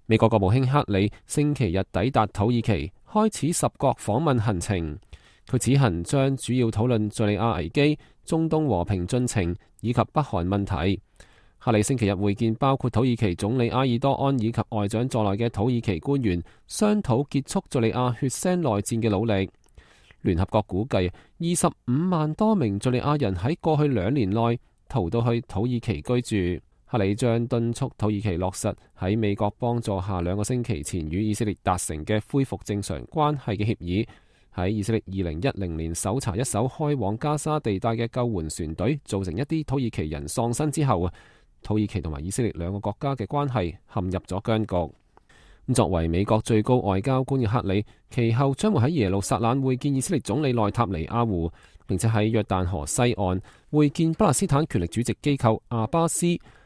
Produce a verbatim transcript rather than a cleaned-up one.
美國國務卿克里星期日抵達土耳其，開始十國訪問行程。佢此行將主要討論敘利亞危機、中東和平進程以及北韓問題。克里星期日會見包括土耳其總理埃爾多安以及外長在內嘅土耳其官員，商討結束敘利亞血腥內戰嘅努力。聯合國估計，二十五萬多名敘利亞人喺過去兩年內逃到去土耳其居住。克里將敦促土耳其落實喺美國幫助下兩個星期前與以色列達成嘅恢復正常關係嘅協議。喺以色列二零一零年搜查一艘開往加沙地帶嘅救援船隊，造成一啲土耳其人喪生之後，土耳其同埋以色列兩個國家嘅關係陷入咗僵局。作為美國最高外交官嘅克里，其後將會喺耶路撒冷會見以色列總理內塔尼亞胡，並且喺約旦河西岸會見巴勒斯坦權力主席機構阿巴斯。